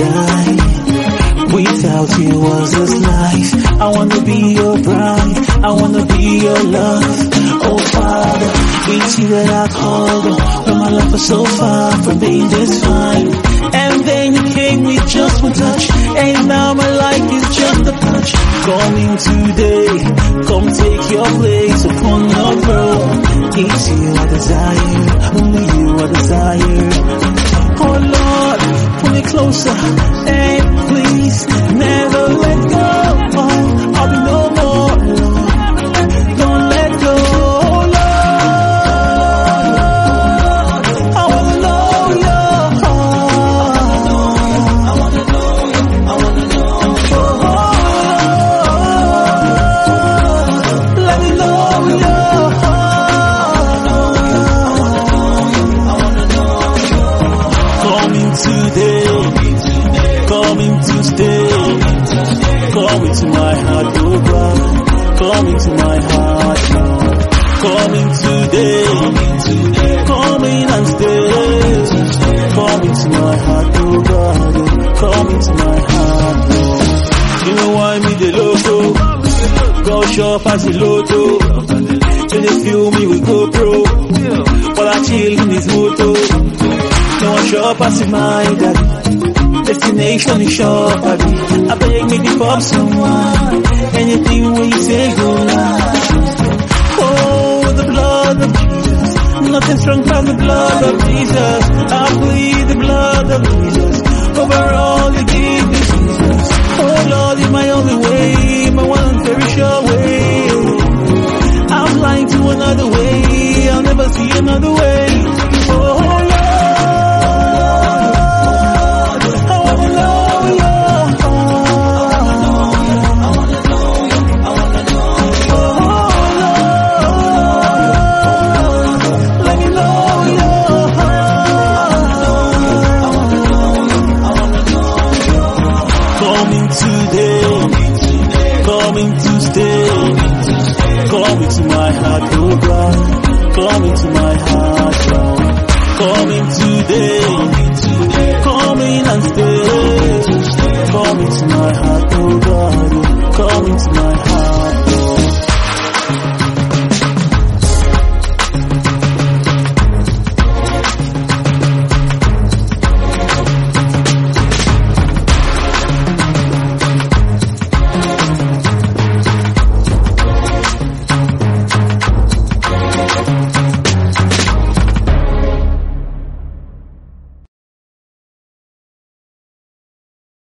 die. Without you was this life. I wanna be your bride, I wanna be your love. Oh Father, it's you that I called on when my life was so far from being this fine. And then you came with just one touch, and now my life is just a touch. Come in today, come take your place upon your throne. It's you I desire, only you I desire. Oh Lord, pull me closer, and please never let go. Oh, I'll be no more, Lord. Don't let go, Lord. I wanna know your heart. I wanna know you, I wanna know you. Oh, let me know your heart. I wanna know you. Coming today, coming to stay. Come into my heart, oh God. Come into my heart now. Coming today, coming and stay. Come into my heart, oh God. Come into my heart now. You know why me the logo? Go shop as the lotto. You just feel me with GoPro while I chill in this moto. No one shop as my daddy. Destination is short, buddy. I beg me to pop someone. Anything when you say go now. Oh, the blood of Jesus. Nothing strong from the blood of Jesus. I plead the blood of Jesus over all you give me, Jesus. Oh Lord, you're my only way, my one and very sure way. I'm blind to another way. I'll never see another way. Oh Lord. Coming to stay, come into my heart, oh God, come into my heart, Lord. Coming today.